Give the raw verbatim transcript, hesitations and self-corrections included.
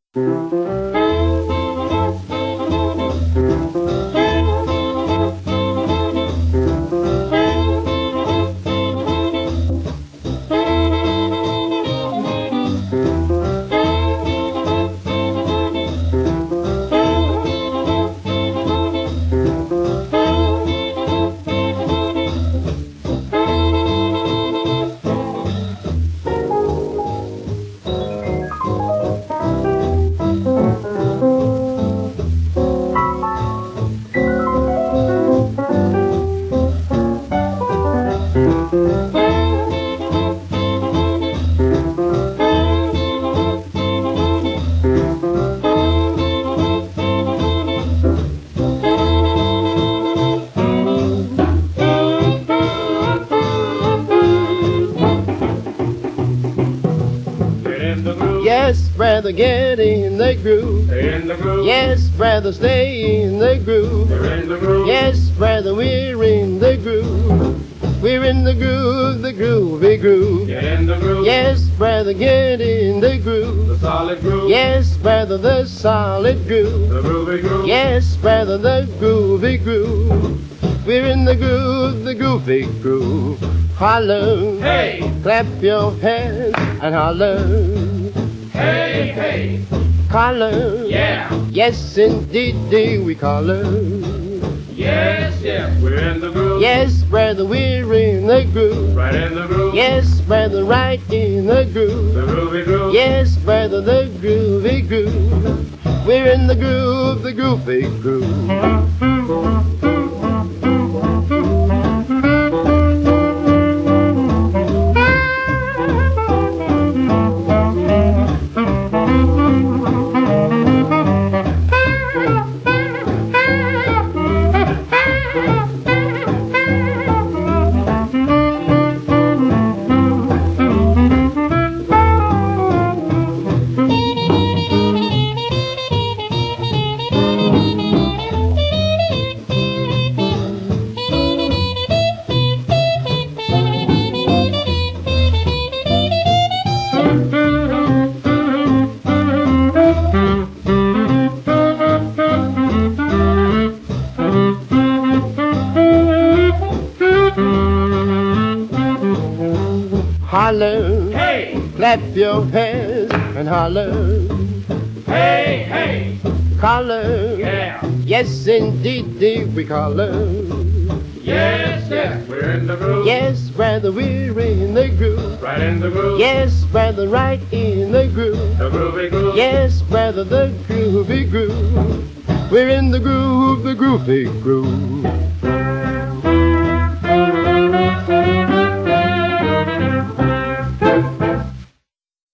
Yes, brother, get in the groove. Stay in the groove. Yes, brother, stay in the groove. We're in the groove. Yes, brother, we're in the groove. We're in the groove, the groovy groove. Get in the groove. Yes, brother, get in the groove. The solid groove. Yes, brother, the solid groove. The groovy groove. Yes, brother, the groovy groove. We're in the groove, the groovy groove. Holler, Hey, clap your hands and holler. hey, hey. Collar, Yeah. yes indeed we collar. Yes, yes. We're in the groove. Yes, brother, we're in the groove. Right in the groove. Yes, brother, right in the groove. The groovy groove. Yes, brother, the groovy groove. We're in the groove, the groovy groove. Holler, Hey, clap your hands and holler. hey, hey. Collar, Yeah. yes indeed we collar. Yes, yes. We're in the groove. Yes, brother, we're in the groove. Right in the groove. Yes, brother, right in the groove. The groovy groove. Yes, brother, the groovy groove. We're in the groove, the groovy groove.